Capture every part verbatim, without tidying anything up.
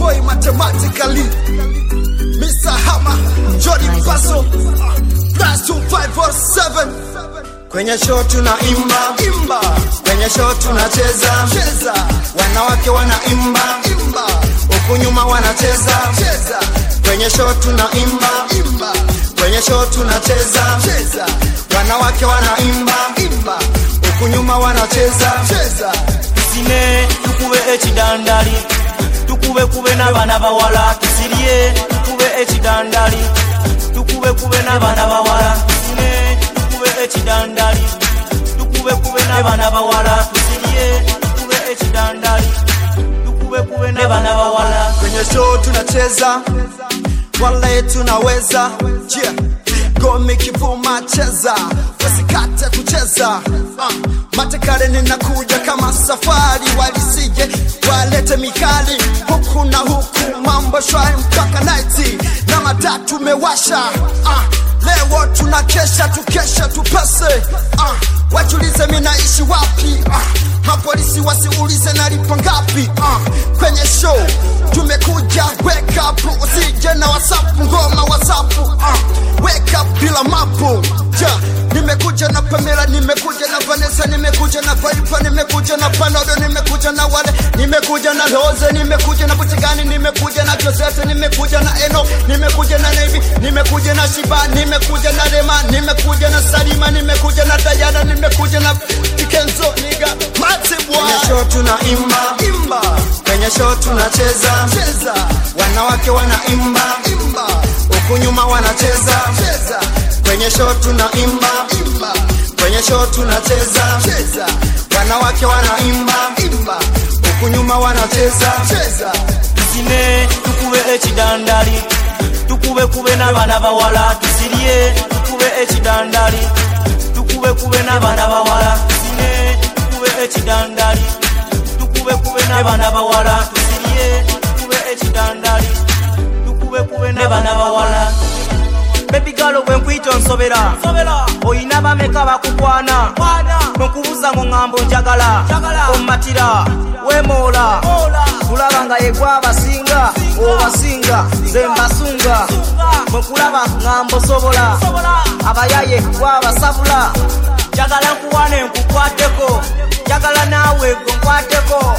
boy mathematically Mister Hammer, Johnny Paso, plus two five four seven. Kwenye show tunaimba, imba. Kwenye show tunacheza, cheza. Wanawake wanaimba, imba. Huku nyuma wanacheza, cheza. Kwenye show tunaimba, imba. Kwenye show tunacheza, cheza. Wanawake wanaimba, imba. Huku nyuma wanacheza, cheza. Sine tukube echidandali, tukube kube na bana bawala. Sirie tukube echidandali, tukube kube na bana bawala. Sine tukube echidandali, tukube kube na bana bawala. Sirie tukube echidandali, tukube kube na bana bawala. Kwenye show tunacheza, wale tunaweza, yeah. Gomi kivuma cheza, wasikate kucheza, uh. Matekare ninakuja kama safari, walisije walete mikali huku na huku, mambo shwari mpaka night na matatu mewasha, uh. Leo tunakesha tukesha tupese, uh. Wajulize minaishi wapi, uh. Mapolisi wasiulize nalipa ngapi, uh. Kwenye show tumekuja wake up, usije na WhatsApp ngoma WhatsApp, uh. Wake up bila mapu, yeah. Nimekuja na Pamela, nimekuja na Vanessa, nimekuja na Faifa, nimekuja na Panodo, nimekuja na wale, nimekuja na Rose, nimekuja na Butigani, nimekuja na Josette, nimekuja na Eno, nimekuja na Navy, nimekuja na Shiba, nimekuja na Rema, nimekuja na Salima, nimekuja na Diana, nimekuja na Kenzo, nigga, Mati boy. Kwenye show tunaimba, imba. Kwenye show tunacheza, cheza. Wanawake wanaimba, imba. Huku nyuma wanacheza, cheza. Kwenye show tunaimba, imba. Kwenye show tunacheza, cheza. Wanawake wanaimba, imba. Huku nyuma wanacheza, cheza. Sine tukube echidandali, tukube kube na bana bawala. Sirie tukube echidandali, tukube kube na bana bawala. Sine tukube echidandali, tukube kube na bana bawala. Sirie tukube echidandali, tukube kube na bana bawala. Baby girl when kwito nsobera sobera oyina bameka bakukwana nokubuza mu ngambo njagala omatira wemola kulabanga yegwa basinga obasinga zembasunga mukulaba ngambo sobola abayaye kwa basabula jagala kuwane nkukwateko jagala nawe nkukwateko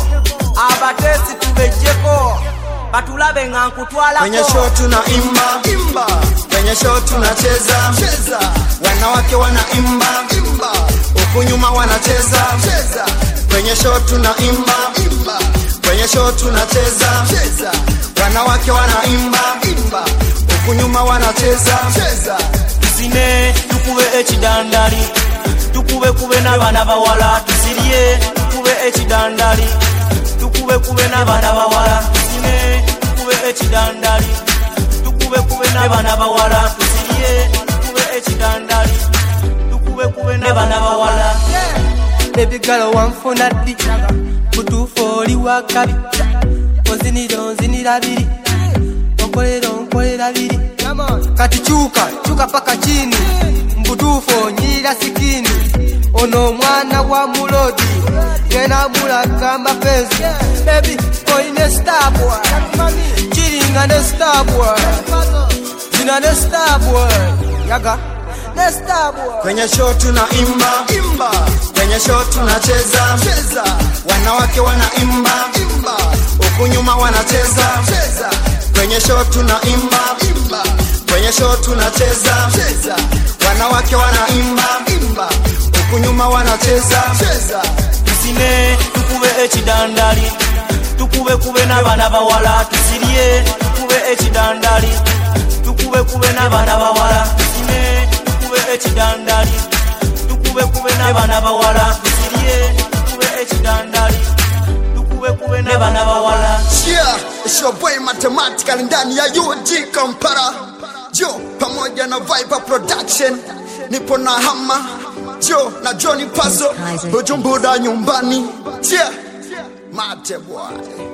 abatesi tubejeko batulabe ngankutwala. Kwenye show tunaimba, imba. Kwenye show tunacheza, cheza. Wanawake wanaimba, imba. Huku nyuma wanacheza, cheza. Kwenye show tunaimba, imba. Kwenye show tunacheza, cheza. Wanawake wanaimba, imba. Huku nyuma wanacheza, cheza. Sine tukube echidandali, tukube kube na bana bawala. Sirie tukube echidandali, tukube kube na bana bawala. Sine tukube echidandali, tukube kube na bana bawala. Sirie tukube echidandali, tukube kube na bana bawala. Baby girl wamfuna di kutufoli wakabi oziniro nzinira biri okolero nkolera biri kati chuka chuka paka chini mbutufo nyira sikini ono mwana wa mulodi yena mulaka mapenzi baby koine star boy chiringa ne star boy zina ne star boy yaga ne star boy. Kwenye show tunaimba, imba. Kwenye show tunacheza, cheza. Wanawake wanaimba, imba. Huku nyuma wanacheza, cheza. Kwenye show tunaimba, imba. Kwenye show tunacheza, cheza. Wanawake wanaimba, imba. Huku nyuma wanacheza, cheza. Sine tukube echidandali, tukube kube na bana bawala. Sirie tukube echidandali, tukube kube na bana bawala. Sine tukube echidandali, tukube kube na bana bawala. Sirie tukube echidandali, tukube kube na bana bawala. Yeah, it's your boy Mathematical ndani ya U G Kampala. Jo, pamoja na Viper Production. Nipo na Hammer, Jo na Johnny Paso. Bujumbura nyumbani. Yeah, Mate boy.